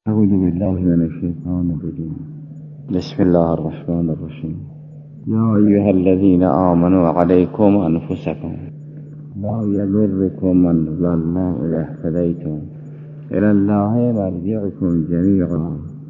اعوذ بالله من الشیطان الرجیم. بسم الله الرحمن الرحیم. یا ایها الذین آمنوا علیکم انفسکم لا یضرکم من ضل اذا اهتدیتم الی الله مرجعکم جمیعا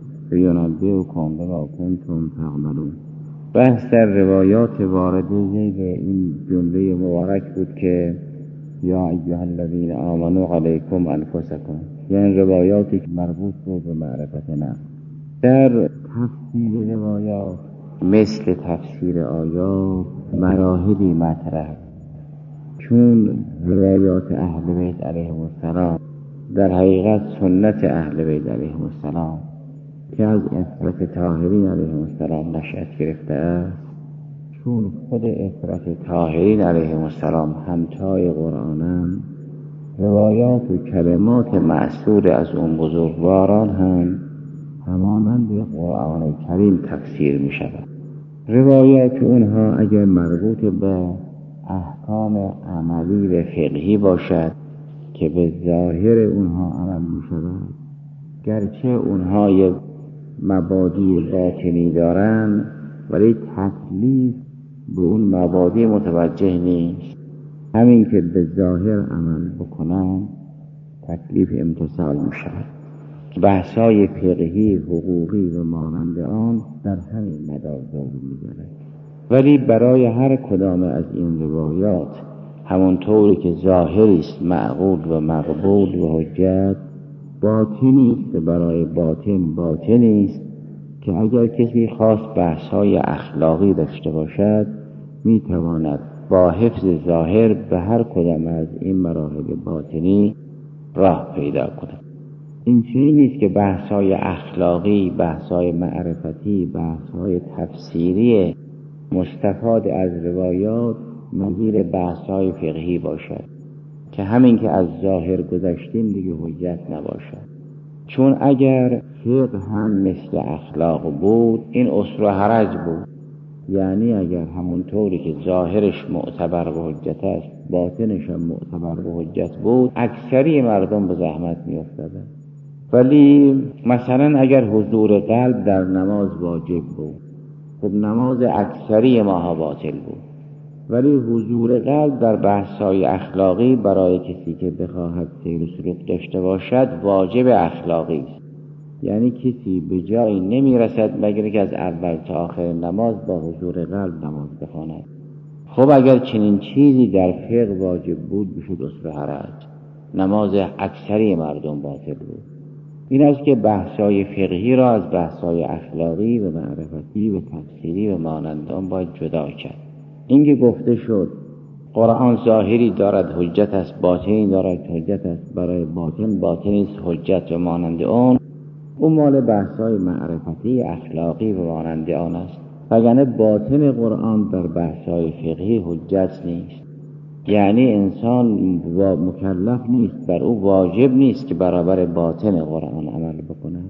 فینبئکم بما کنتم تعملون. بحث در روایات وارد زیر این جمله مبارک بود که یا ایها الذین آمنوا علیکم انفسکم، یعنی روایاتی که مربوط بود به معرفت نفس. در تفسیر روایات مثل تفسیر آیات مراحلی مطرح، چون روایات اهل بیت علیهم السلام در حقیقت سنت اهل بیت علیهم السلام که از افرت طاهرین علیهم السلام نشأت گرفته است، چون خود افرت طاهرین علیهم السلام همتای قرآنند، روایات و کلمات مأثور از اون بزرگواران هم همانند قرآن کریم تفسیر می شود. روایات اونها اگر مربوط به احکام عملی و فقهی باشد که به ظاهر اونها عمل می شود، گرچه اونها یک مبادی باطنی دارن ولی تکلیف به اون مبادی متوجه نیست. همین که به ظاهر عمل بکنن تکلیف امتثال می شود. بحثای فقهی، حقوقی و مانند آن در همین مدار ظاهر می گردد. ولی برای هر کدام از این روایات همونطوری که ظاهری است معقول و مقبول و حجت، باطنی است برای باطنی است که اگر کسی خواست بحث‌های اخلاقی داشته باشد می تواند با حفظ ظاهر به هر کدام از این مراحل باطنی راه پیدا کند. این چیزی نیست که بحث‌های اخلاقی، بحث‌های معرفتی، بحث‌های تفسیری مستفاد از روایات نظیر بحث‌های فقهی باشد که همین که از ظاهر گذشتیم دیگه حجت نباشد. چون اگر فقه هم مثل اخلاق بود این اصل و حرج بود، یعنی اگر همونطوری که ظاهرش معتبر و حجت است باطنش هم معتبر و حجت بود اکثری مردم به زحمت می افتادند. ولی مثلا اگر حضور قلب در نماز واجب بود، خب نماز اکثری ماها باطل بود. ولی حضور قلب در بحث‌های اخلاقی برای کسی که بخواهد سیر و سلوک داشته باشد واجب اخلاقی است. یعنی کسی به جایی نمیرسد مگر که از اول تا آخر نماز با حضور قلب نماز بخواند. خب اگر چنین چیزی در فقه واجب بود بشد اصل حرج، نماز اکثری مردم باطل بود. این است که بحث‌های فقهی را از بحث‌های اخلاقی و معرفتی و تفسیری و مانند آن باید جدا کرد. این که گفته شد قرآن ظاهری دارد حجت است، باطنی دارد حجت است، برای باطنی است حجت و مانند آن، اون مال بحث‌های معرفتی اخلاقی و مانند آن است. وگرنه باطن قرآن در بحث‌های فقهی حجت نیست. یعنی انسان مکلف نیست، بر او واجب نیست که برابر باطن قرآن عمل بکند.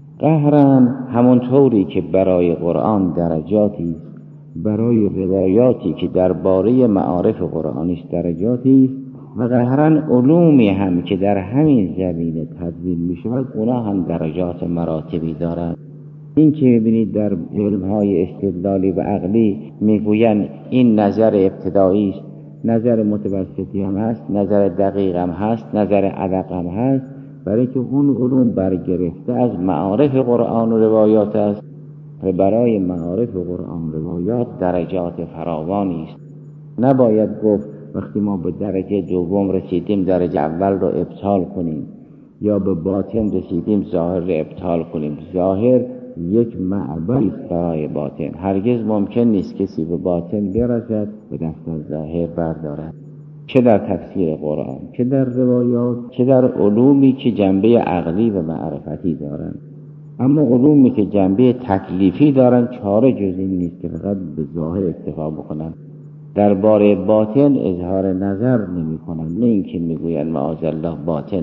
قهراً همونطوری که برای قرآن درجاتی است، برای روایاتی که درباره معارف قرآنی است درجاتی است، و قهراً علومی هم که در همین زمینه تدوین می شود اونا هم درجات مراتبی دارند. این که می‌بینید در علم‌های استدلالی و عقلی میگویند این نظر ابتدایی است، نظر متوسطی هم هست، نظر دقیق هم هست، نظر ادق هم هست، برای که اون علوم برگرفته از معارف قرآن و روایات است و برای معارف قرآن و روایات درجات فراوانی است. نباید گفت وقتی ما به درجه دوم رسیدیم درجه اول رو ابطال کنیم، یا به باطن رسیدیم ظاهر رو ابطال کنیم. ظاهر یک معبر است برای باطن. هرگز ممکن نیست کسی به باطن برسد و دست از ظاهر بردارد، چه در تفسیر قرآن، چه در روایات، چه در علومی که جنبه عقلی و معرفتی دارند. اما علومی که جنبه تکلیفی دارند چاره جز این نیست که فقط به ظاهر اکتفا بکنند، درباره باطن اظهار نظر نمی کنند. نه اینکه میگویند معاذالله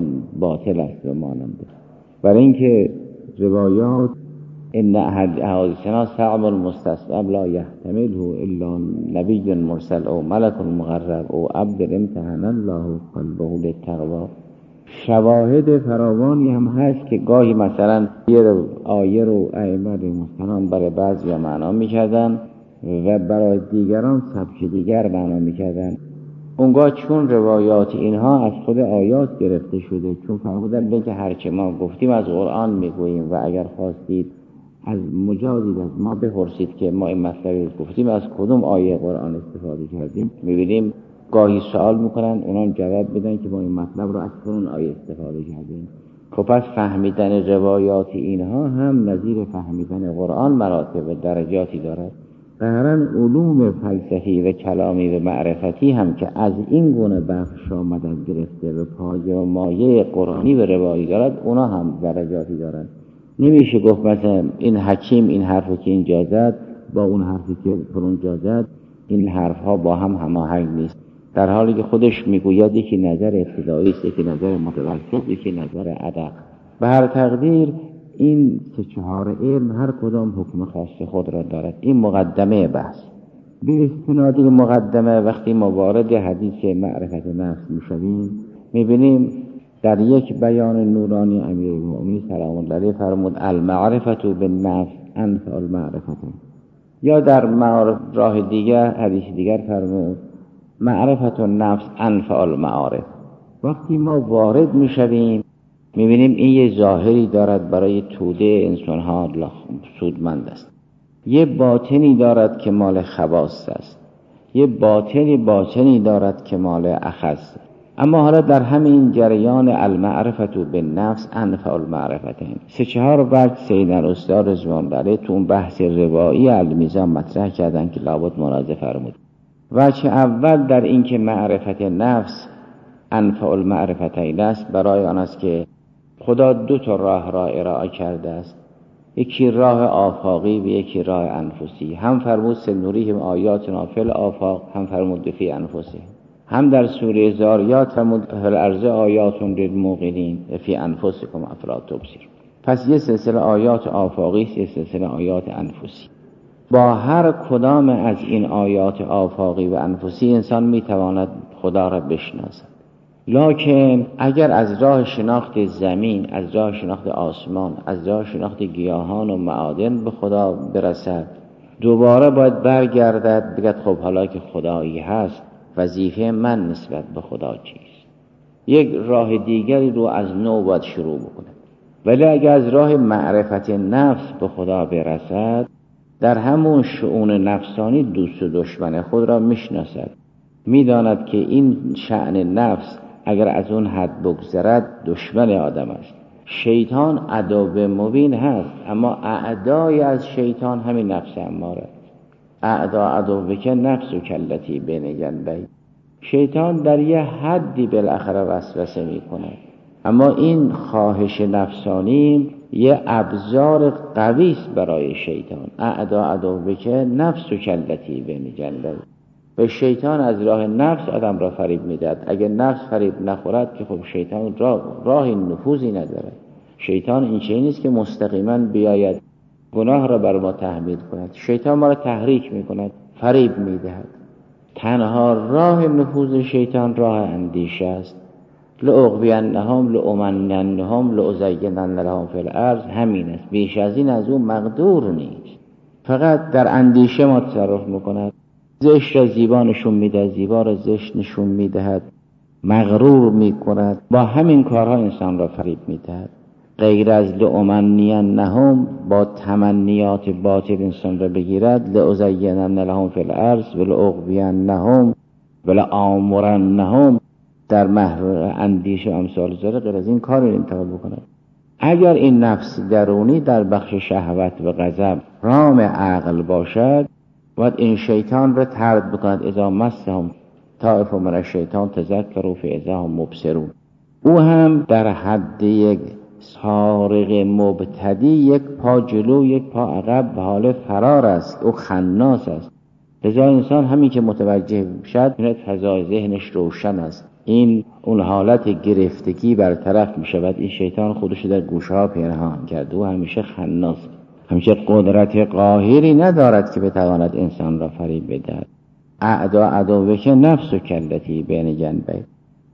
باطل است و مانند. برای اینکه روایات ان احادیثنا صعب المستصعب لا يحتمله الا نبی مرسل او ملک مقرب او عبد امتحن الله قلبه للتقوی، شواهد فراوانی هم هست که گاهی مثلا یه آیه رو ائمه مسلمان برای بعضی معنا میکردن و برای دیگران سبک دیگر معنا میکردن. اونگاه چون روایات اینها از خود آیات گرفته شده، چون فرمودن بگه هرچه ما گفتیم از قرآن میگوییم و اگر خواستید از مجازید از ما بپرسید که ما این مطلب گفتیم از کدوم آیه قرآن استفاده کردیم. میبینیم گاهی سوال میکنن اونا جواب بدن که ما این مطلب رو از کدوم آیه استفاده کردیم. خب پس فهمیدن روایات اینها هم نظیر فهمیدن قرآن مراتب و درجاتی دارد. ظاهراً علوم فلسفی و کلامی و معرفتی هم که از این گونه بخش آمدن گرفته و پایه و مایه قرآنی و روایی دارد، اونا هم درجاتی دارد. نمیشه گفت مثلا این حکیم این حرفی که اینجا زد با اون حرفی که اونجا زد این حرفها با هم هماهنگ نیست، در حالی که خودش میگوید یکی نظر ابتدایی است، یکی نظر متوسط، یکی نظر ادق. به هر تقدیر این 3-4 علم هر کدام حکم خاص خود را دارد. این مقدمه بحث. به استناد این مقدمه وقتی ما وارد حدیث معرفت نفس میشویم میبینیم در یک بیان نورانی امیرالمؤمنین سلام الله علیه فرمود المعرفت بالنفس انفع المعرفت، یا در راه دیگر حدیث دیگر فرمود معرفت النفس انفع المعارف. وقتی ما وارد میشویم میبینیم این یه ظاهری دارد برای توده انسانها سودمند است، یه باطنی دارد که مال خواص است، یه باطنی دارد که مال اخص. اما حالا در همین جریان المعرفت بالنفس انفع المعرفتین 3-4 وجه سید الاستاد رضوان الله علیه تو اون بحث روایی المیزان مطرح کردن که لابد مراجعه فرمود. وجه اول در این که معرفت نفس انفع المعرفتین است برای آن است که خدا 2 راه را ارائه کرده است، یکی راه آفاقی و یکی راه انفسی. هم فرمود سنوریهم آیاتنا فی الآفاق، هم فرمود فی انفسهم. هم در سوره زاریات فرمود فی الارض آیات للموقنین فی انفسکم افلا تبصرون. پس یه سلسله آیات آفاقی است، یه سلسله آیات انفسی. با هر کدام از این آیات آفاقی و انفسی انسان میتواند خدا را بشناسد. لکن اگر از راه شناخت زمین، از راه شناخت آسمان، از راه شناخت گیاهان و معادن به خدا برسد، دوباره باید برگردد بگد خب حالا که خدایی هست وظیفه من نسبت به خدا چیست؟ یک راه دیگری رو از نو باید شروع بکنه. ولی اگر از راه معرفت نفس به خدا برسد، در همون شؤون نفسانی دوست و دشمن خود را میشناسد، میداند که این شأن نفس اگر از اون حد بگذرد دشمن آدم است. شیطان عدو مبین هست، اما اعدای از شیطان همین نفس اماره. اعدا عدو که نفس و کلتی بین جنبی. شیطان در یه حدی بالاخره وسوسه میکنه، اما این خواهش نفسانی یه ابزار قوی است برای شیطان. اعدا عدو که نفس و کلتی بین جنبی. و شیطان از راه نفس آدم را فریب میدهد. اگر نفس فریب نخورد که خب شیطان راه نفوذی نداره. شیطان این چیزی نیست که مستقیما بیاید گناه را بر ما تحمیل کند. شیطان ما را تحریک میکند، فریب میدهد. تنها راه نفوذ شیطان راه اندیشه است. لأغوینهم لأمنینهم لأزینن لهم فی الارض، همین است. بیش از این از اون مقدور نیست. فقط در اندیشه ما تصرف میکند. زشت را زیبا نشون میده، زیبا را زشت نشون میدهد، مغرور میکند. با همین کارها انسان را فریب میدهد. غیر از لأمنینهم با تمنیات باطل انسان را بگیرد، لأزینن لهم فی الارض و لأغوینهم و لآمرنهم در محور اندیشه امثال زره غیر از این کار را انتخاب بکند. اگر این نفس درونی در بخش شهوت و غضب رام عقل باشد، باید این شیطان را طرد بکند. اذا مسهم طائف من الشیطان تذکروا فاذا هم مبصرون. او هم در حد یک سارق مبتدی، یک پا جلو یک پا عقب به حال فرار است. او خناس است. لذا انسان همین که متوجه شد این فضای ذهنش روشن است. این اون حالت گرفتگی برطرف می شود. این شیطان خودش در گوشه ها پنهان کرده. او همیشه خناس، همیشه قدرت قاهری ندارد که بتواند انسان را فریب بدهد. اعدا عدو که نفس و کلتی بین جنبی.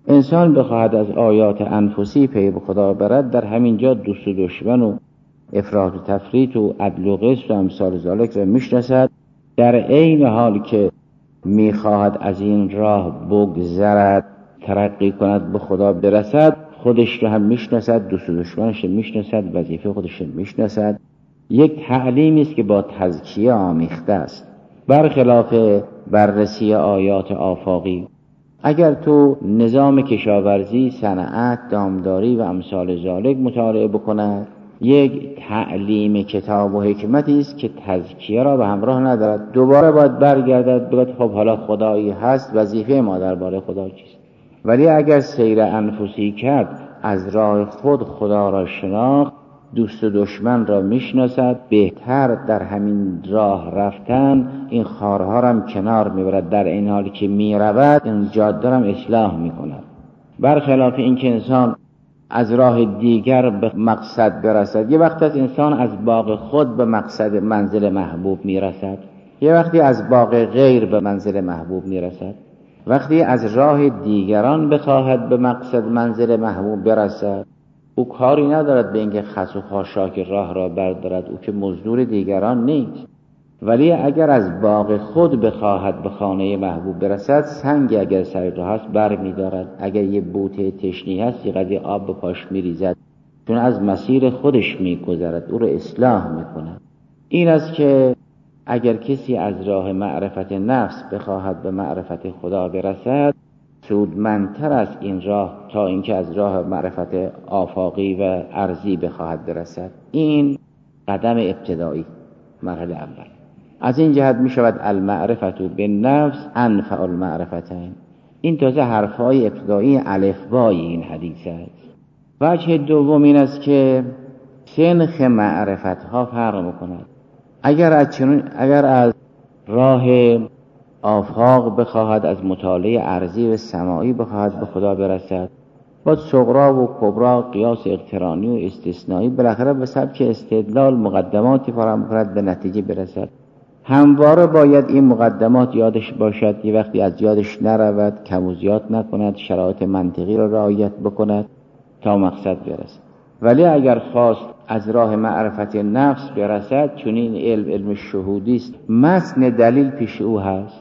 انسان بخواهد از آیات انفسی پی به خدا برد، در همین جا دوست و دشمن و افراط و تفریط و عدل و قسط و امثال ذالک را میشناسد. در عین حال که میخواهد از این راه بگذرد، ترقی کند، به خدا برسد، خودش رو هم میشناسد، دوست و دشمنش رو میشناسد، وظیفه خودش رو میشناسد. یک تعلیمی است که با تزکیه آمیخته است، برخلاف بررسی آیات آفاقی. اگر تو نظام کشاورزی، صنعت، دامداری و امثال ذالک مطالعه بکند، یک تعلیم کتاب و حکمتی است که تزکیه را به همراه ندارد. دوباره باید برگردد بگوید خب حالا خدایی هست، وظیفه ما درباره خدا چیست. ولی اگر سیر انفسی کرد، از راه خود خدا را شناخت، دوست و دشمن را میشناسد، بهتر در همین راه رفتن این خارها را هم کنار میبرد، در این حالی که میرود این جاده را هم اصلاح میکند. برخلاف این که انسان از راه دیگر به مقصد برسد. یه وقت از انسان از باغ خود به مقصد منزل محبوب میرسد، یه وقتی از باغ غیر به منزل محبوب میرسد. وقتی از راه دیگران بخواهد به مقصد منزل محبوب برسد، او کاری ندارد به اینکه خس و خاشاک راه را بردارد، او که مزدور دیگران نیست. ولی اگر از باغ خود بخواهد به خانه محبوب برسد، سنگ اگر سر راه است بر می‌دارد، اگر یه بوته تشنی هست یه قدری آب به پاش می‌ریزد، چون از مسیر خودش می‌گذرد، او را اصلاح می‌کند. این است که اگر کسی از راه معرفت نفس بخواهد به معرفت خدا برسد، سودمندتر است این راه تا اینکه از راه معرفت آفاقی و ارضی بخواهد برسد. این قدم ابتدایی، مرحله اول. از این جهت می شود المعرفت بالنفس انفع المعرفتین. این تازه حرفهای ابتدایی الفبای این حدیث است. وجه دوم این است که سنخ معرفت ها فرق می‌کند. اگر از راه آفاق بخواهد، از مطالعه ارضی و سماعی بخواهد به خدا برسد، با صغرا و کبرا، قیاس اقترانی و استثنایی، بالاخره به سبک استدلال مقدماتی فراهم کند به نتیجه برسد. همواره باید این مقدمات یادش باشد، یه وقتی از یادش نرود، کم و زیاد نکند، شرایط منطقی را رعایت بکند تا مقصد برسد. ولی اگر خواست از راه معرفت نفس برسد، چون این علم شهودی است، متن دلیل پیش او هست.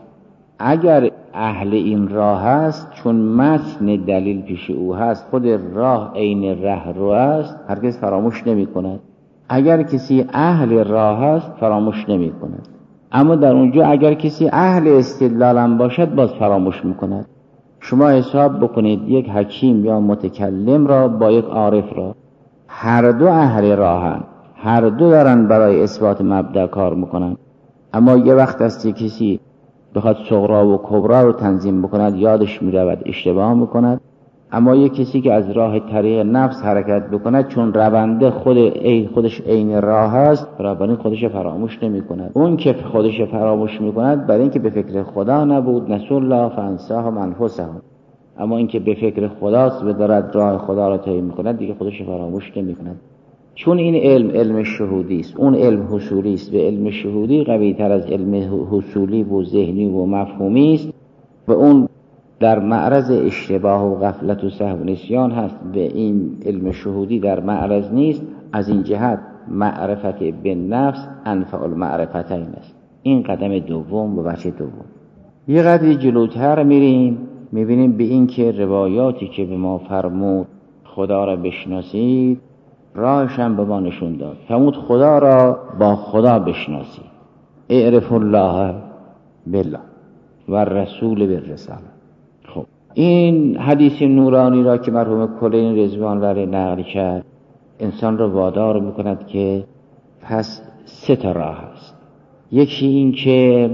اگر اهل این راه هست، چون متن دلیل پیش او هست، خود راه عین ره رو است، هرگز فراموش نمی کند. اگر کسی اهل راه هست فراموش نمی کند، اما در اونجا اگر کسی اهل استدلال باشد باز فراموش می کند. شما حساب بکنید یک حکیم یا متکلم را با یک عارف را، هر دو اهل راهن، هر دو دارن برای اثبات مبدأ کار میکنن، اما یه وقت است کسی بخواد صغرا و کبرا رو تنظیم بکند، یادش میرود، اشتباه میکند. اما یک کسی که از راه طریق نفس حرکت بکند، چون رونده خودش عین راه هست، بنابراین خودش فراموش نمیکند. اون که خودش فراموش میکند برای اینکه به فکر خدا نبود، نسوا الله فانساهم انفسهم. اما اینکه به فکر خداست و دارد راه خدا را طی میکند، دیگه خودش فراموش نمیکند. چون این علم شهودی است، اون علم حصولی است و علم شهودی قوی تر از علم حصولی و ذهنی و مفهومی است و اون در معرض اشتباه و غفلت و سهو و نسیان هست و این علم شهودی در معرض نیست. از این جهت معرفت بالنفس انفع المعرفتین است. این قدم دوم و بچه دوم. یه قدری جلوتر میبینیم به این که روایاتی که به ما فرمود خدا را بشناسید، راهش هم به ما نشون داد. فرمود خدا را با خدا بشناسید، اعرف الله بالله و رسول بالرساله. خب این حدیث نورانی را که مرحوم کلینی رضوان الله نقل کرد، انسان را وادار میکند که پس سه تا راه است. یکی این که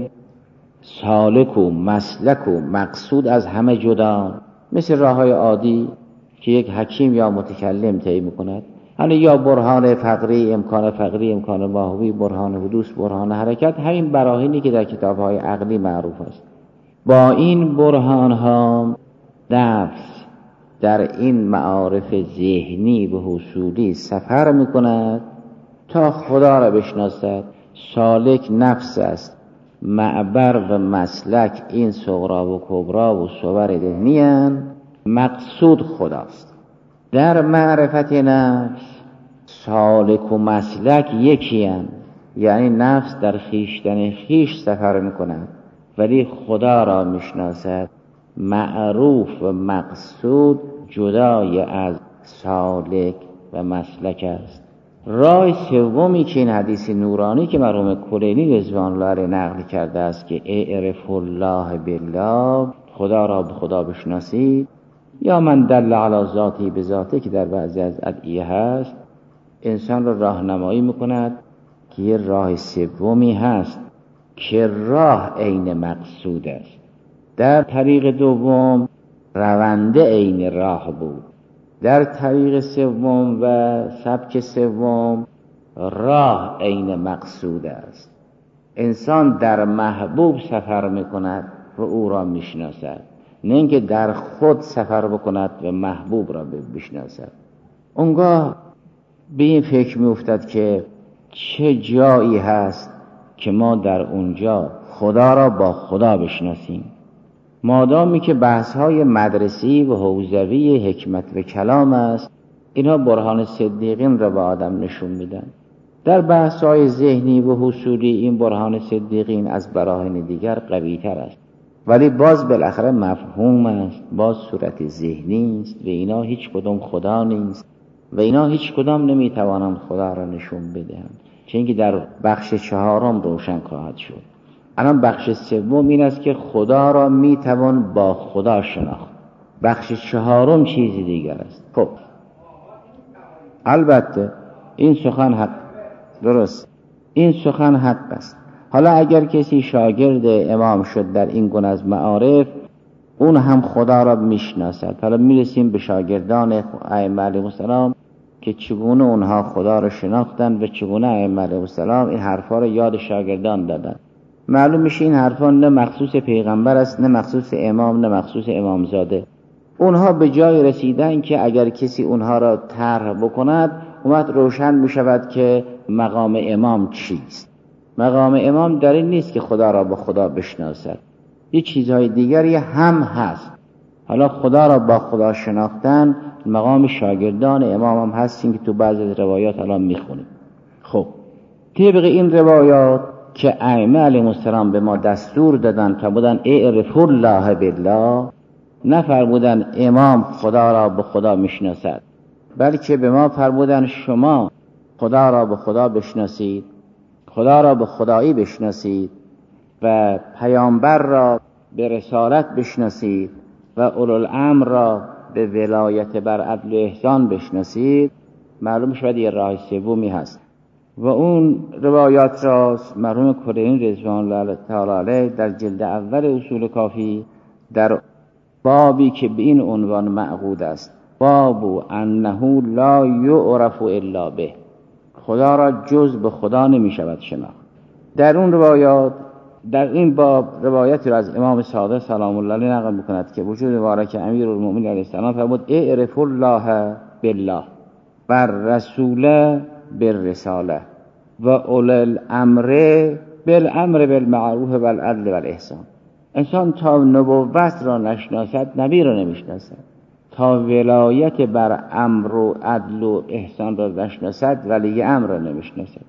سالک و مسلک و مقصود از همه جدا، مثل راههای عادی که یک حکیم یا متکلم طی میکند، یعنی یا برهان فقری، امکان ماهوی، برهان حدوث، برهان حرکت، همین براهینی که در کتابهای عقلی معروف است. با این برهان ها نفس در این معارف ذهنی و حصولی سفر میکند تا خدا را بشناسد. سالک نفس است، معبر و مسلک این صغرا و کبرا و صور ذهنی هستند مقصود خداست. در معرفت نفس سالک و مسلک یکی هستند، یعنی نفس در خویشتن خویش سفر میکند ولی خدا را میشناسد. معروف و مقصود جدای از سالک و مسلک است. راه سومی که این حدیث نورانی که مرحوم کلینی رضوان الله علیه نقل کرده است که اعرف الله بالله، خدا را به خدا بشناسید، یا من دل علی ذاتی به ذاته که در بعضی از ادعیه هست، انسان را راهنمایی میکند که یه راه سومی هست که راه عین مقصود است. در طریق دوم رونده عین راه بود، در طریق سوم و سبک سوم راه عین مقصود است. انسان در محبوب سفر میکند و او را میشناسد، نه اینکه در خود سفر بکند و محبوب را بشناسد. اونگاه به این فکر میافتد که چه جایی هست که ما در اونجا خدا را با خدا بشناسیم. مادامی که بحث‌های مدرسی و حوزوی حکمت و کلام است، اینها برهان صدیقین را به آدم نشون میدن. در بحث‌های ذهنی و حصولی این برهان صدیقین از براهین دیگر قوی‌تر است، ولی باز بالاخره مفهوم است، باز صورت ذهنی است و اینا هیچ کدام خدا نیست و اینا هیچ کدام نمیتوانند خدا را نشون بدهند، چون که در بخش چهارم روشن خواهد شد. الان بخش سوم این است که خدا را میتوان با خدا شناخت. بخش چهارم چیزی دیگر است. خب البته این سخن حق، درست، این سخن حق است. حالا اگر کسی شاگرد امام شد در این گونه از معارف، اون هم خدا را میشناسد. حالا میرسیم به شاگردان ائمه علیهم السلام که چگونه اونها خدا را شناختن و چگونه ائمه علیهم السلام این حرفا را یاد شاگردان دادن. معلوم میشه این حرفا نه مخصوص پیغمبر است، نه مخصوص امام، نه مخصوص امامزاده. اونها به جای رسیدن که اگر کسی اونها را طرح بکند، اومد روشن میشود که مقام امام چیست. مقام امام در این نیست که خدا را با خدا بشناسد، یه چیزهای دیگری هم هست. حالا خدا را با خدا شناختن مقام شاگردان امام هم هستیم که تو بعضی از روایات الان میخونیم. خب طبق این روایات که ائمه علیهم السلام به ما دستور دادن تا بودن اعرف الله بالله، نفرمودن امام خدا را به خدا میشناسد، بلکه به ما فرمودن شما خدا را به خدا بشناسید، خدا را به خدایی بشناسید و پیامبر را به رسالت بشناسید و اولوالامر را به ولایت بر عدل و احسان بشناسید. معلوم شد یه راه سومی هست و اون روایات را مرحوم کلینی رضوان الله تعالی علیه در جلد اول اصول کافی در بابی که به این عنوان معقود است، باب انه لا یعرف الا به، خدا را جز به خدا نمی شود شناخت. در اون روایات، در این باب روایتی را از امام صادق سلام الله علیه نقل می‌کند که وجود مبارک امیرالمومنین علیه السلام فرمود اعرف الله بالله و رسول بالرساله و اول الامر بالامر بالمعروف والعدل والإحسان. انسان تا نبوت را نشناسد نبی را نمیشناسد، تا ولایت بر امر و عدل و احسان را نشناسد ولی امر را نمیشناسد.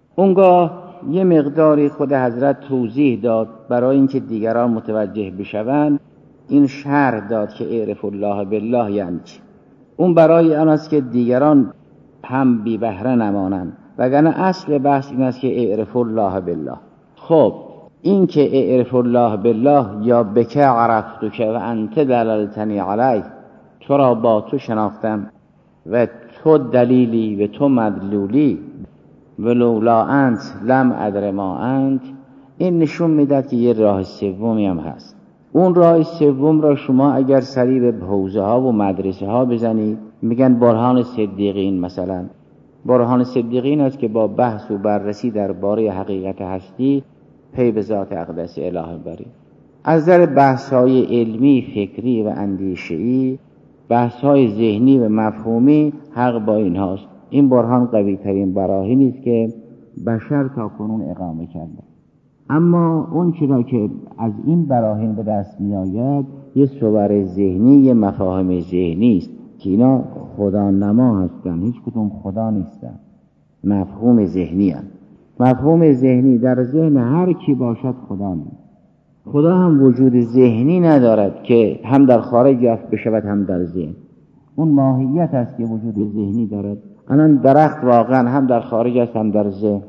اونگاه یه مقداری خود حضرت توضیح داد برای اینکه دیگران متوجه بشوند. این شرح داد که اعرف الله بالله یعنی چی. اون برای آن است که دیگران هم بی بهره نمانند، وگرنه اصل بحث این است که اعرف الله بالله. خب این که اعرف الله بالله یا بک عرفتک و انت دلالتنی علی، تو را با تو شناختم و تو دلیلی و تو مدلولی، ولولا انت لم ادر ما انت، این نشون میداد که یه راه سومی هم هست. اون راه سوم را شما اگر سری به حوزه ها و مدرسه ها بزنید، میگن برهان صدیقین. مثلا برهان صدیقین است که با بحث و بررسی درباره حقیقت هستی پی به ذات اقدس الهی برید. از در بحث های علمی، فکری و اندیشه‌ای، بحث های ذهنی و مفهومی، حق با این هاست. این برهان قوی ترین براهینی است که بشر تا کنون اقامه کرده. اما اون چرا که از این براهین به دست می آید یه صور ذهنی، یه مفاهیم ذهنی است که اینا خدا نما هستن، هیچ کدوم خدا نیستن، مفهوم ذهنی هستن. مفهوم ذهنی در ذهن هر کی باشد خدا نیست. خدا هم وجود ذهنی ندارد که هم در خارج یافت بشود هم در ذهن. اون ماهیت است که وجود ذهنی دارد. الان درخت واقعا هم در خارج است هم در ذهن.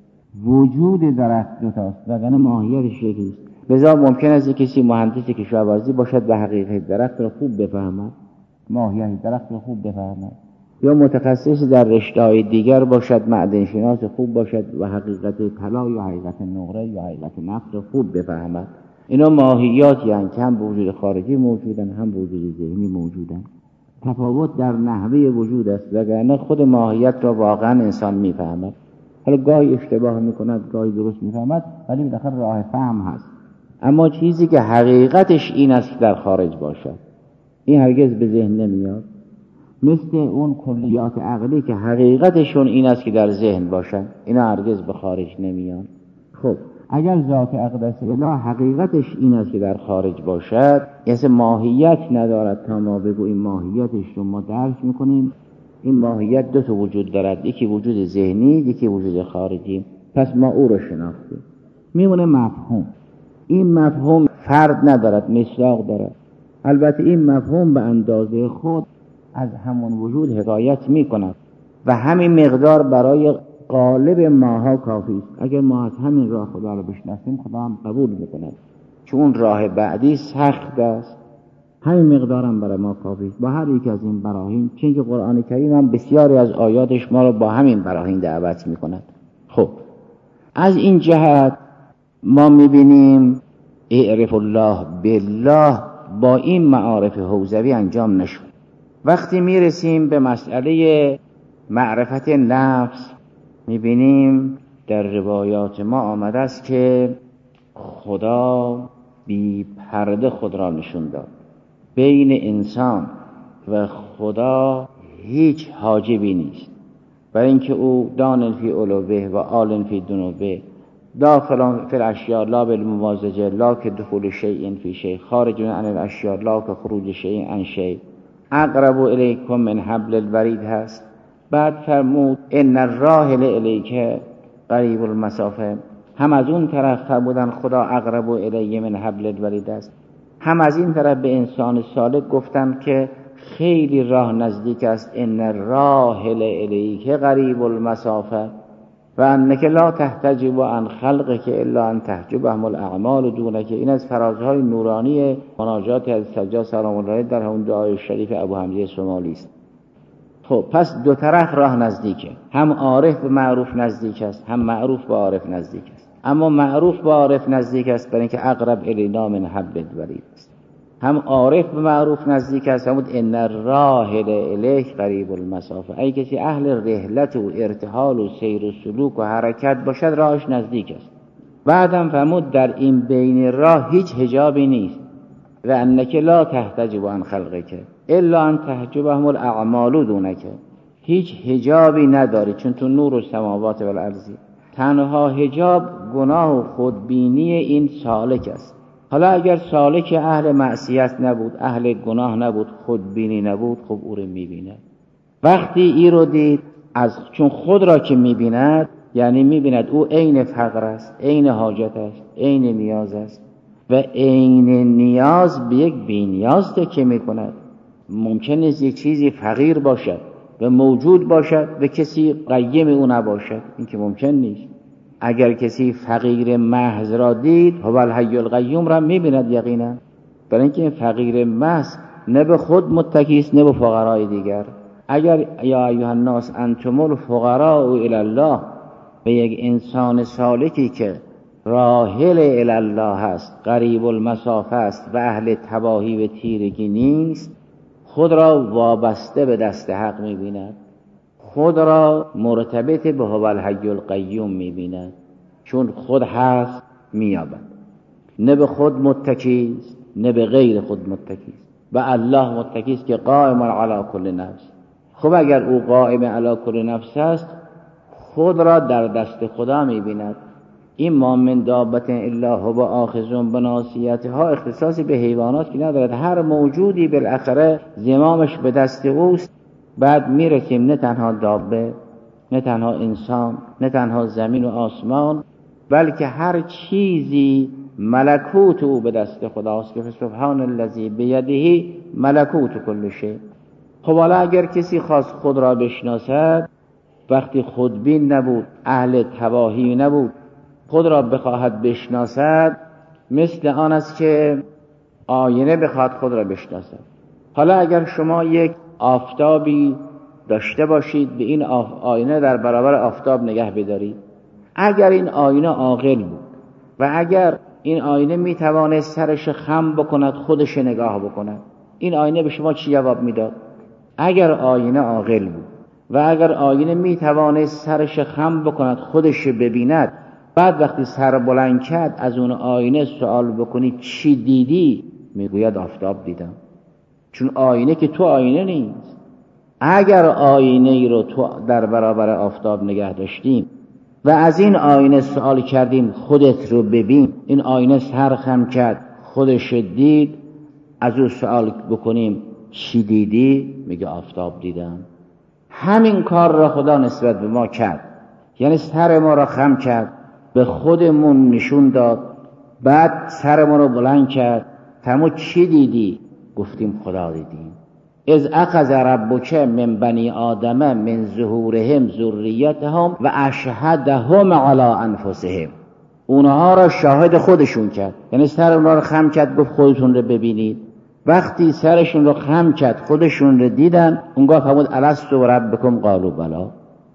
وجود درخت دوتاست وگرنه ماهیتش یکیست. لذا ممکن است کسی مهندس کشاورزی باشد و حقیقت درخت را خوب بفهمد، ماهیت درخت را خوب بفهمد، یا متخصص در رشته‌های دیگر باشد، معدنشناس خوب باشد و حقیقت طلا یا حقیقت نقره یا حقیقت نفت را خوب بفهمد. اینا ماهیاتی هستند که هم وجود خارجی موجودن هم وجود ذهنی موجودن. تفاوت در نحوه وجود است وگرنه خود ماهیت را واقعا انسان میفهمد. حالا گاهی اشتباه میکند گاهی درست میفهمد، ولی بالاخره راه فهم هست. اما چیزی که حقیقتش این است که در خارج باشد این هرگز به ذهن نمیاد. مثل اون کلیات عقلی که حقیقتشون این است که در ذهن باشد، اینا هرگز به خارج نمیان. خب اگر ذات اقدس اله حقیقتش این است که در خارج باشد، یعنی ماهیت ندارد تا ما بگوییم ماهیتش رو ما درک میکنیم. این ماهیت دو تا وجود دارد، یکی وجود ذهنی یکی وجود خارجی. پس ما او رو شناختیم. میمونه مفهوم. این مفهوم فرد ندارد، مصداق دارد. البته این مفهوم به اندازه خود از همون وجود حکایت میکند و همین مقدار برای غالب ماها کافی است. اگر ما از همین راه خدا رو بشناسیم خدا هم قبول میکند، چون راه بعدی سخت است. همین مقدار هم برای ما کافی است با هر یک از این براهین، چون که قرآن کریم هم بسیاری از آیاتش ما رو با همین براهین دعوت میکند. خب از این جهت ما میبینیم اعرف الله بالله با این معارف حوزوی انجام نشد. وقتی میرسیم به مسئله معرفت نفس میبینیم در روایات ما آمده است که خدا بی پرده خود را نشون داد. بین انسان و خدا هیچ حاجبی نیست، برای اینکه او دان فی علوه و عالم فی دنوه، داخل فی الاشیاء لا بالممازجه، لا که دخول شیء فی شیء، خارج عن الاشیاء لا که خروج شیء عن شیء، اقرب الیکم من حبل الورید هست. بعد فرمود ان الراحل الیک قریب المسافه. هم از اون طرف فرمودن خدا اقرب الی من حبل الورید است، هم از این طرف به انسان صالح گفتن که خیلی راه نزدیک است، ان الراحل الیک قریب المسافه و انک لا تحتجب عن خلقک الا ان تحجبهم الاعمال دونک. این از فرازهای نورانی مناجات از سجاد سلام الله علیه در همون دعای شریف ابو حمزه سومالی است. خب پس دو طرف راه نزدیکه، هم عارف به معروف نزدیک است هم معروف به عارف نزدیک است. اما معروف به عارف نزدیک است برای اینکه اقرب الینا من حبل الورید است. هم عارف به معروف نزدیک است، همون ان الراحل الیک قریب المسافه. ای کسی اهل رحلت و ارتحال و سیر و سلوک و حرکت باشد راهش نزدیک است. بعدم فرمود در این بین راه هیچ حجابی نیست و انک لا تحتجب عن خلقک الا ان تحجبهم الاعمال دونک. هیچ حجابی نداری چون تو نور السماوات و الارضی. تنها حجاب گناه و خودبینی این سالک است. حالا اگر سالک اهل معصیت نبود، اهل گناه نبود، خودبینی نبود، خب او رو میبیند. وقتی ای رو دید چون خود را که میبیند یعنی میبیند او عین فقر است، عین حاجت است، عین نیاز است و عین نیاز به یک بی‌نیاز که میکند. ممکن است یک چیزی فقیر باشد و موجود باشد و کسی قیم او نباشد، این که ممکن نیست. اگر کسی فقیر محض را دید هو الحی القیوم را میبیند یقینا، برای اینکه فقیر محض نه به خود متکی است نه به فقرای دیگر. اگر یا ایها الناس انتم الفقراء الی الله، به یک انسان سالکی که راحل الی الله است، قریب المسافه است و اهل تباهی و تیرگی نیست، خود را وابسته به دست حق می‌بیند، خود را مرتبط به هو الحی القیوم می‌بیند، چون خود هست می‌یابد. نه به خود متکی است نه به غیر خود متکی است، به الله متکی است که قائم علی کل نفس. خب اگر او قائم علی کل نفس است خود را در دست خدا می‌بیند. این ما من دابة الا هو آخذ بناصیتها اختصاصی به حیوانات که ندارد، هر موجودی بالاخره زمامش به دست اوست. بعد میرسیم نه تنها دابه، نه تنها انسان، نه تنها زمین و آسمان، بلکه هر چیزی ملکوت او به دست خداست که سبحان الذی بیده ملکوت کل شیء. خب حالا اگر کسی خواست خود را بشناسد، وقتی خودبین نبود، اهل تباهی نبود، خود را بخواهد بشناسد، مثل آن است که آینه بخواد خود را بشناسد. حالا اگر شما یک آفتابی داشته باشید، به این آینه در برابر آفتاب نگه بدارید، اگر این آینه عاقل بود و اگر این آینه میتوانست سرش خم بکند، خودش نگاه بکند، این آینه به شما چی جواب میداد؟ اگر آینه عاقل بود و اگر آینه میتوانست سرش خم بکند، خودش ببیند، بعد وقتی سر بلند کرد از اون آینه سوال بکنید چی دیدی، میگوید آفتاب دیدم. چون آینه که تو آینه نیست. اگر آینه ای رو تو در برابر آفتاب نگه داشتیم و از این آینه سوال کردیم خودت رو ببین، این آینه سر خم کرد خودش دید، از او سوال بکنیم چی دیدی، میگه آفتاب دیدم. همین کار را خدا نسبت به ما کرد، یعنی سر ما را خم کرد، به خودمون نشون داد، بعد سرمون رو بلند کرد، تمو چی دیدی؟ گفتیم خدا دیدیم. اذ اخذ ربک من بنی آدم من ظهورهم ذریتهم و اشهدهم علی انفسهم. اونها را شاهد خودشون کرد، یعنی سر اونها را خم کرد، گفت خودتون رو ببینید. وقتی سرشون رو خم کرد، خودشون رو دیدن، اونگاه فرمود الست و ربکم قالوا بلی.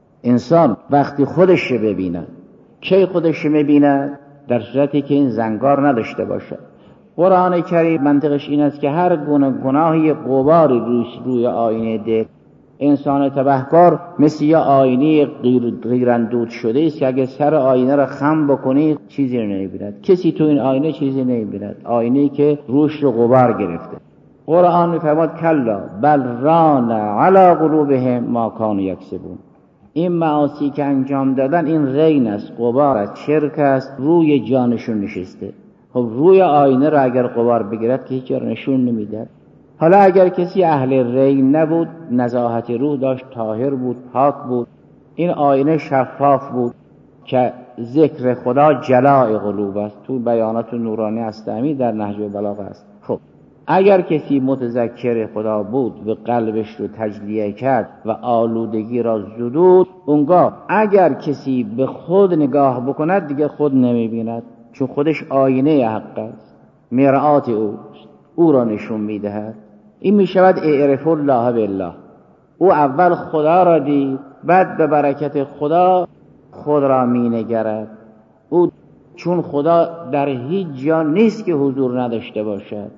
انسان وقتی خودش رو ببیند، کی خودش رو میبیند؟ در صورتی که این زنگار نداشته باشد. قرآن کریم منطقش این است که هر گونه گناهی غباری روی آینه دل، انسان تبهکار مثل یه آینه غیراندود شده است که اگه سر آینه را خم بکنید چیزی رو نمیبیند. کسی تو این آینه چیزی نمیبیند، آینه‌ای که روش رو غبار گرفته. قرآن میفرماد کلا بل ران علی قلوبهم ما کانوا یکسبون. این معاصی که انجام دادن این رین است، غبار است، شرک است، روی جانشون نشسته. خب روی آینه را اگر غبار بگیرد که هیچ نشون نمیده. حالا اگر کسی اهل رین نبود، نزاهت روح داشت، طاهر بود، پاک بود، این آینه شفاف بود که ذکر خدا جلاء قلوب است. تو بیانات نورانی استعمی در نهج البلاغه است. خب اگر کسی متذکر خدا بود و قلبش رو تجلیه کرد و آلودگی را زدود، اونگاه اگر کسی به خود نگاه بکند دیگه خود نمیبیند، چون خودش آینه حق است، مرآت اوست، او را نشون میدهد. این میشود اعرف الله بالله. او اول خدا را دید، بعد به برکت خدا خود را مینگرد. او چون خدا در هیچ جا نیست که حضور نداشته باشد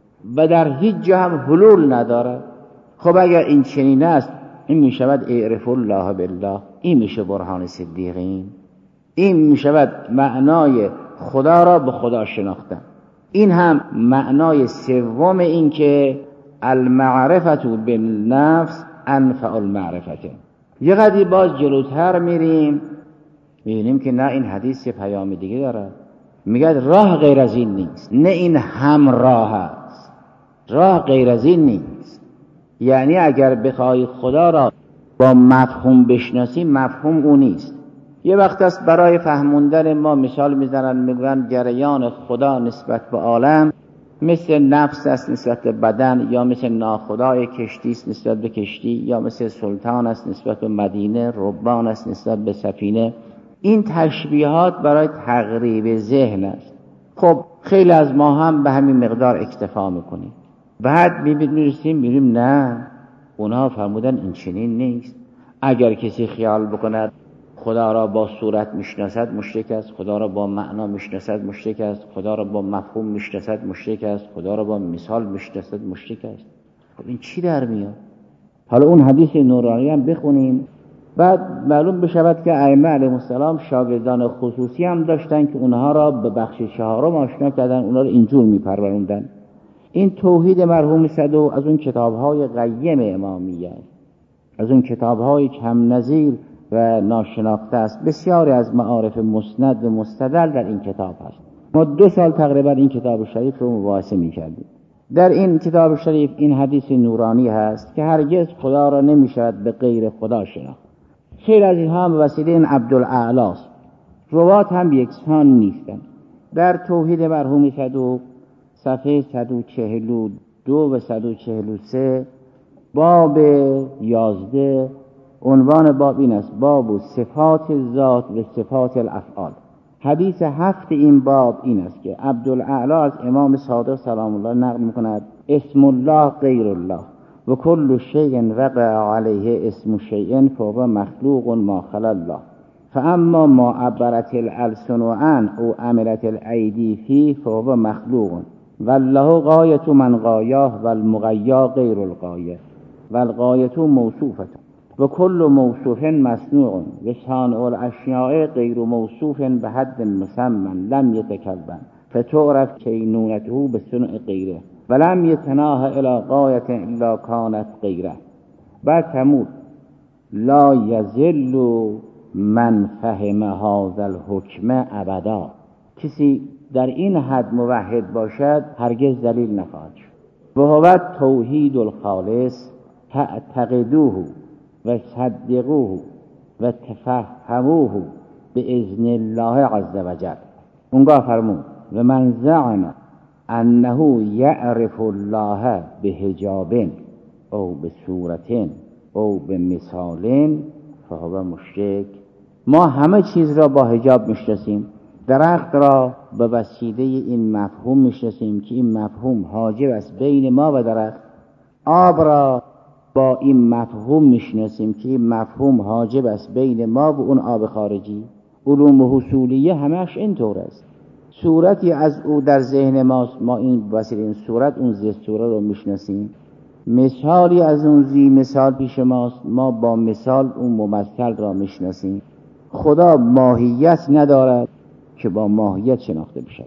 و در هیچ جا هم حلول ندارد. خب اگر این چنین است، این میشود اعرف الله بالله. این میشه برهان صدیقین. این میشود معنای خدا را به خدا شناختن. این هم معنای سوم، این که المعرفت بالنفس انفع المعرفته. یه قدری باز جلوتر میریم، میبینیم که نه، این حدیث پیام دیگه داره. میگه راه غیر از این نیست، نه این هم راه است، راه غیر از این نیست. یعنی اگر بخوای خدا را با مفهوم بشناسی، مفهوم اون نیست. یه وقت است برای فهموندن ما مثال میزنن، میگن جریان خدا نسبت به عالم مثل نفس است نسبت به بدن، یا مثل ناخدای کشتی است نسبت به کشتی، یا مثل سلطان است نسبت به مدینه، ربان است نسبت به سفینه. این تشبیهات برای تقریب ذهن است. خب خیلی از ما هم به همین مقدار اکتفا میکنیم. بعد میریم نه، اونها فرمودن این چنین نیست. اگر کسی خیال بکند خدا را با صورت میشناسد، مشرک است. خدا را با معنا میشناسد، مشرک است. خدا را با مفهوم میشناسد، مشرک است. خدا را با مثال میشناسد، مشرک است. خب این چی در میاد؟ حالا اون حدیث نورانی هم بخونیم، بعد معلوم بشود که ائمه علیهم السلام شاگردان خصوصی هم داشتن که اونها را به بخش چهارم آشنا کردن، اونها را اینجور میپروروندن. این توحید مرحوم صدو از اون کتاب‌های قیم امامیه است، از اون کتاب‌های کم نظیر و ناشناخته است. بسیاری از معارف مسند و مستدل در این کتاب هست. ما 2 سال تقریبا این کتاب شریف رو مباحثه می‌کردیم. در این کتاب شریف این حدیث نورانی هست که هرگز خدا را نمی‌شود به غیر خدا شناخت. خیلی از اینها هم به وسیله این عبدالاعلی است. روات هم یکسان نیستند. در توحید مرحوم صدوق صفحه 142 و 143 باب 11 عنوان باب این است: باب صفات ذات و صفات الافعال. حدیث 7 این باب این است که عبدالاعلی از امام صادق سلام الله نقل می‌کند: اسم الله غیر الله و کل شیء وقع علیه اسم شیء فهو مخلوق ما خلا الله فاما ما عبرت الالسن عن او عملت الایدی فيه فهو مخلوق والله غایة من غایاه والمغیا غیر الغایه والغایة موصوفة و کل موصوف مصنوع و صانع الاشیاء غیر موصوف به حد مسمى لم یتکون فتعرف کینونته به صنع غیره ولم یتناهى الى غایة الا کانت غیره. بعد فرمود: لا یذل من فهم هذا الحکم ابدا. کسی در این حد موحد باشد هرگز ذلیل نخواهد شد. و هو توحید الخالص تعتقدوه و صدقوه و تفهموه باذن الله عز وجل. اونگاه فرمود: و من زعم انه یعرف الله بحجاب او بصورت او بمثال فهو مشرک. ما همه چیز را با حجاب میشناسیم. درخت را به وسیله این مفهوم میشناسیم که این مفهوم حاجب است بین ما و درخت. آب را با این مفهوم میشناسیم که این مفهوم حاجب است بین ما و اون آب خارجی. علوم حصولیه همش اینطور است. صورتی از او در ذهن ماست، ما این وسیله این صورت اون زی صورت رو میشناسیم. مثالی از اون زی مثال پیش ماست، ما با مثال اون ممثل را میشناسیم. خدا ماهیت ندارد که با ماهیت شناخته بشود.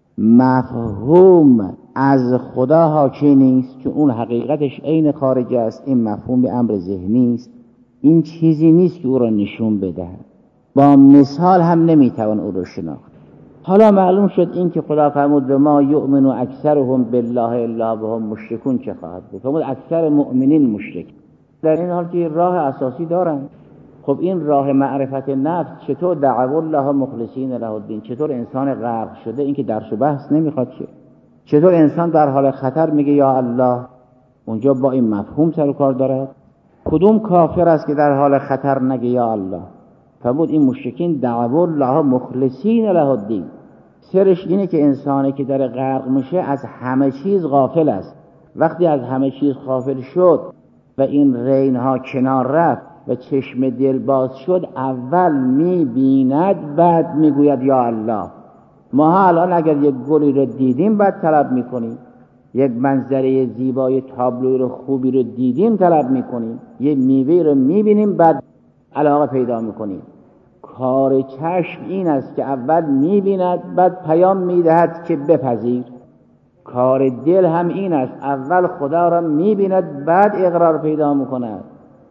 مفهوم از خدا حاکی نیست که اون حقیقتش عین خارج است. این مفهوم به امر ذهنی است. این چیزی نیست که او را نشون بدهد. با مثال هم نمیتوان او را شناخت. حالا معلوم شد این که خدا فرمود و ما یؤمن اکثرهم بالله الا وهم مشرکون چه خواهد بود. فرمود اکثر مؤمنین مشرک. در این حال که راه اساسی دارند. خب این راه معرفت نفس چطور دعوا الله مخلصین له الدین، چطور انسان غرق شده این که درس و بحث نمیخواد که، چطور انسان در حال خطر میگه یا الله، اونجا با این مفهوم سر و کار داره. کدوم کافر است که در حال خطر نگه یا الله؟ فرمود این مشرکین دعوا الله مخلصین له الدین. سرش اینه که انسانی که در غرق میشه از همه چیز غافل است. وقتی از همه چیز غافل شد و این رینها کنار رفت و چشم دل باز شد، اول میبیند بعد میگوید یا الله. ما الان اگر یک گلی رو دیدیم بعد طلب میکنیم، یک منظره زیبای تابلوی رو خوبی رو دیدیم طلب میکنیم، یک میوه رو میبینیم بعد علاقه پیدا میکنیم. کار چشم این است که اول میبیند بعد پیام میدهد که بپذیر. کار دل هم این است، اول خدا را میبیند بعد اقرار پیدا میکند.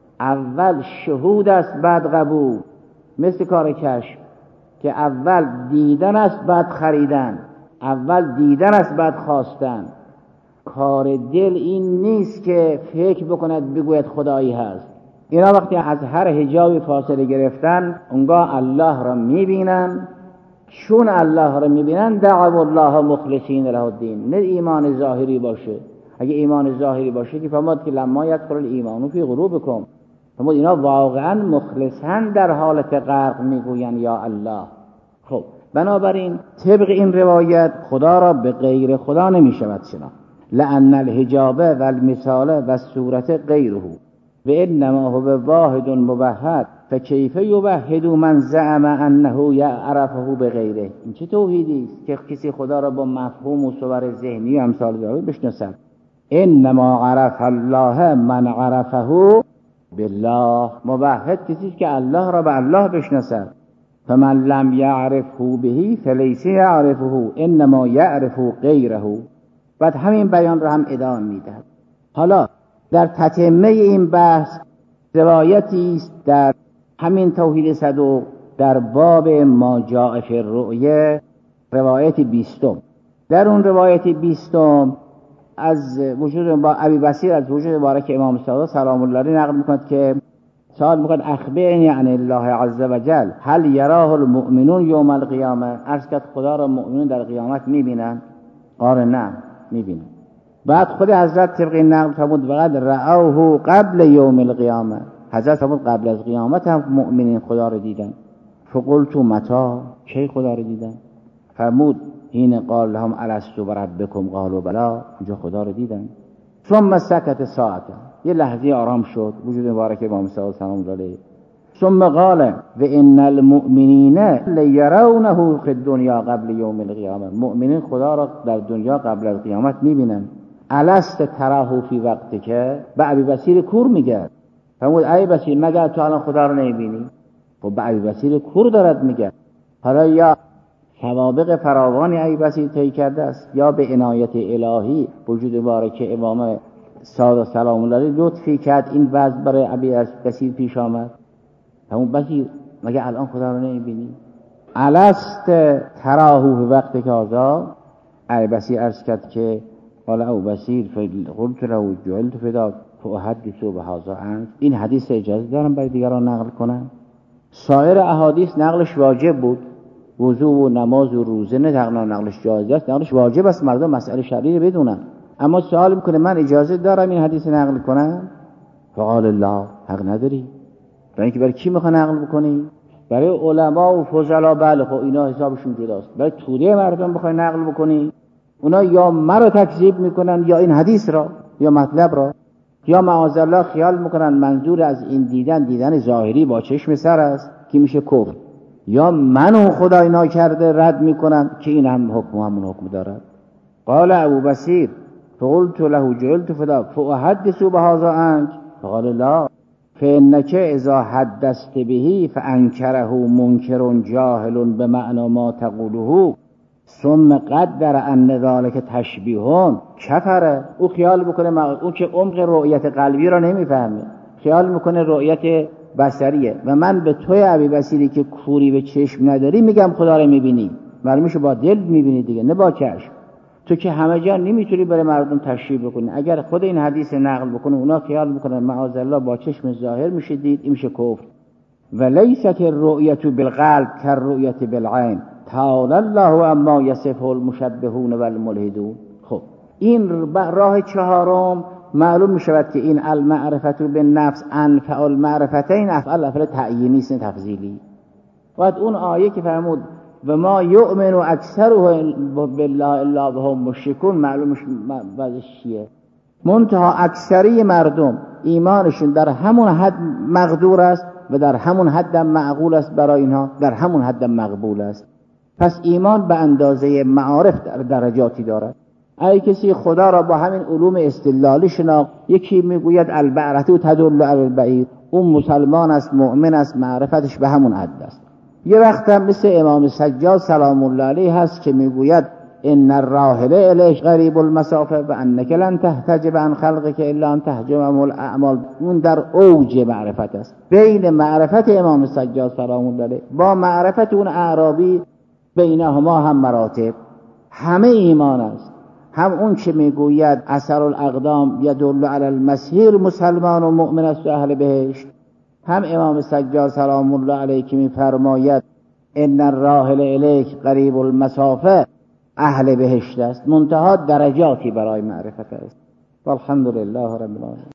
اول شهود است بعد قبول. مثل کار چشم که اول دیدن است بعد خریدن، اول دیدن است بعد خواستن. کار دل این نیست که فکر بکند بگوید خدایی هست. اینا وقتی از هر حجابی فاصله گرفتن اونگاه الله را میبینن. چون الله را میبینن دعوا الله مخلصین له الدین. نه ایمان ظاهری باشه. اگه ایمان ظاهری باشه که فرمود که لما یدخل الایمان فی قلوبکم، فرمود اینا واقعا مخلصن در حالت غرق میگوین یا الله. خب بنابراین طبق این روایت خدا را به غیر خدا نمیشود شناخت. لأن الحجاب و المثال و الصورت غیره و انما هو واحد موحد فکیف یوحد من زعم انه یعرفه بغیره. این چه توحیدی است که کسی خدا را با مفهوم و صور ذهنی و امثال ذلك بشناسد. انما عرف الله من عرفه بالله. موحد کسی است که الله را به الله بشناسد. فمن لم یعرفه به فلیس یعرفه انما یعرف غیره. بعد همین بیان را هم ادامه میدهد. حالا در تتمه این بحث روایتی است در همین توحید صدوق در باب ما جاء فی الرؤیا روایت 20، در اون روایت 20 از وجود ابی بصیر از وجود مبارک امام صادق سلام الله علیه نقل میکند که سوال میکند اخبرنی عن الله عز وجل هل یراه المؤمنون یوم القیامه، عرض کرد خدا را مؤمنون در قیامت میبینن؟ قال نه میبینن. بعد خود حضرت طبق این نقل فرمود وقد رأوه قبل یوم القیامه، حضرت فرمود قبل از قیامت هم مؤمنین خدا را دیدن. فقلت متى، کی خدا را دیدن؟ فرمود حین قال لهم الست بربکم قالوا بلا، اونجا خدا را دیدن. ثم سکت ساعت، یه لحظه آرام شد وجود مبارک امام صادق سلام الله علیه. ثم قال و ان المؤمنین لیرونه فی الدنیا قبل یوم القیامه، مؤمنین خدا را در دنیا قبل از قیامت میبینن. الست تراه فی وقتی که به ابی بصیر کور میگه، فرمود ای بصیر مگر تو الان خدا رو نمیبینی؟ خب به ابی بصیر کور دارد میگه. حالا یا سوابق فراوانی ابی بصیر طی کرده است یا به عنایت الهی وجود مبارک امام صادق سلام الله علیه لطفی کرد این وضع برای ابی بصیر پیش آمد. همون بصیر مگه الان خدا رو نمیبینی؟ الست تراه فی وقتی که آزا، ابی بصیر عرض کرد که قال ابو بصیر قلت له جعلت فدا فاحدث بهذا عنك، این حدیث اجازه دارم برای دیگران نقل کنم؟ سایر احادیث نقلش واجب بود، وضو و نماز و روزه نه نقلش جایز است، نقلش واجب است مردم مسئله شرعی بدونن. اما سوال میکنه من اجازه دارم این حدیث نقل کنم؟ فقال الله، حق نداری. برای کی میخوای نقل بکنی؟ برای علما و فضلا بله، خب اینا حسابشون جداست. برای توده مردم بخوای نقل بکنی، اونا یا مرا تکذیب میکنن یا این حدیث را یا مطلب را، یا معاذالله خیال میکنن منظور از این دیدن ظاهری با چشم سر است که میشه کفر، یا منو خدای ناکرده رد میکنن که این هم همون حکم دارد. قال ابو بصیر فقلت له جعلت فدا فاحدث بهذا عنك فقال لا فانك اذا حدثت به فانكره منکر جاهل بمعنى ما تقوله ثم قدر ان ذلك تشبیه کفر. او خیال میکنه اون که عمق رؤیت قلبی را نمیفهمه، خیال میکنه رؤیت بصریه و من به توی ابی بصیری که کوری به چشم نداری میگم خدا رو میبینی، معلومه با دل میبینی دیگه نه با چشم. تو که همه جا نمیتونی برای مردم تشریح بکنی. اگر خود این حدیث نقل بکنه اونا خیال میکنن معاذالله با چشم ظاهر میشه دید، این میشه کفر. و لیست الرؤیة بالقلب كالرؤیة بالعین تعالی الله اما یصفه المشبهون والملحدون. خب این راه چهارم معلوم میشود که این المعرفت بالنفس انفع المعرفتین، افعال تعیینی است تفضیلی. بعد اون آیه که فرمود و ما یؤمن اکثره بالله الا وهم مشرکون، معلومش بعضش چیه؟ منتها اکثری مردم ایمانشون در همون حد مقدور است و در همون حد معقول است، برای اینها در همون حد مقبول است. پس ایمان به اندازه معارف در درجاتی دارد. اگه کسی خدا را با همین علوم استدلالی شناخت، یکی میگوید البعرة تدل علی البعیر، اون مسلمان است، مؤمن است، معرفتش به همون حد است. یه وقت هم مثل امام سجاد سلام الله علیه هست که میگوید ان الراحل الیک قریب المسافه و انک لن تحتجب عن خلقک الا ان تحجبهم الاعمال. اون در اوج معرفت است. بین معرفت امام سجاد سلام الله علیه با معرفت اون اعرابی بینهما هم مراتب، همه ایمان است. هم اون که میگوید اثر الاقدام یدل علی المسیر مسلمان و مؤمن است و اهل بهشت، هم امام سجاد سلام الله علیه که میفرماید ان الراحل الیک قریب المسافه اهل بهشت است. منتها درجاتی برای معرفت است. والحمد لله رب العالمین.